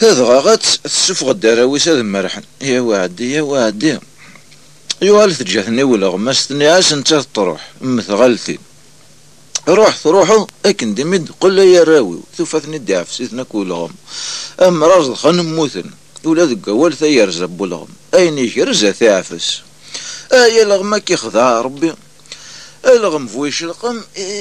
هذا غات السفغ الدراويس هذا مرحن يا وعدي يا وعدي يوالث جاتني ولا غمستني عاش انت تروح مثغلتي روحوا اكن دمد قل لي يا راوي ثوفتني الدعف سيثنا كولهم اما راجل خانم موثن ولا ذك اول ثير زب لهم اين يجرز ثعفس يا لغما كيخضع ربي الغم فويش القم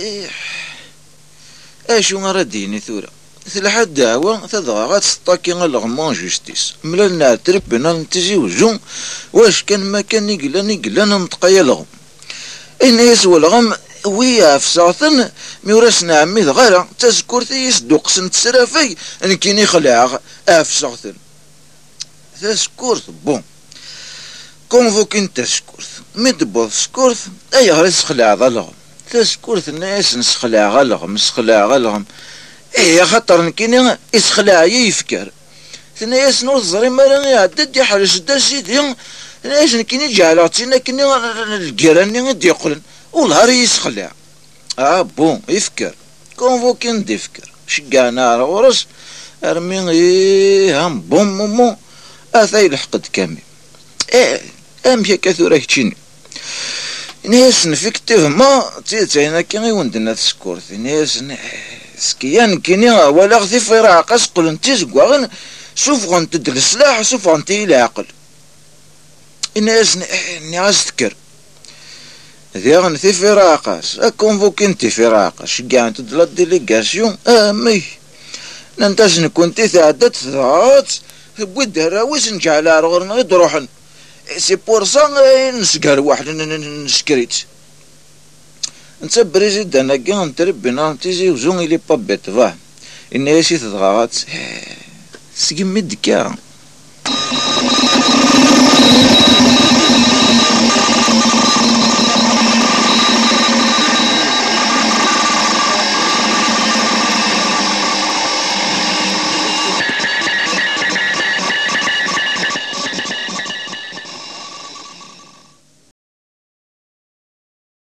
اشو غرديني ثورة ثلح الدعوة تضغى غاتسطاكي الغمان جوستيس ملالنا تربنا نتجي وجون واش كان ما كان يقلا نطقيا لغم ان يسوى الغم ويا فساطن ميورسنا عمي غير تذكرتي يصدق سنت سرافي ان كيني خلع افساطن تذكرت بون كونفوكين تذكرت مدبوض سكرت اي غريس خلع غلغم تذكرت الناس نسخلع غلغم يا خاطر كيني يسخلع يفكر ثنايا نور الزري مالا يعدد يحرس داسيدي ناس كيني جعلاتينا كيني الجيران يدي يقولن والهار يسخلع بون يفكر كونفوكين يفكر شقعنا على ورس ارمي هم بون مومو اثاي الحقد كامل امشي كثورة كتشيني ناس نفكتيف ما تيتاينا كيني وندنا تسكورت ناس سكيان كيني ولا غثي في راقص قل انتي زقواغن شوف غنتد السلاح شوف غنتي العقل الناس ناس تكر ذي غنتي في راقص اكونفوك انتي في راقص شقان تدلا ديليغاسيون مي ننتاج نكونتي تعدت ثاث بود راويس نجعل غير غيد روحن سي بور سا نسكر واحد نسكريت انت بريزيدان هكا نتربينا تيجي وزون لي بابيت فاه الناس تضغط سقمي دكا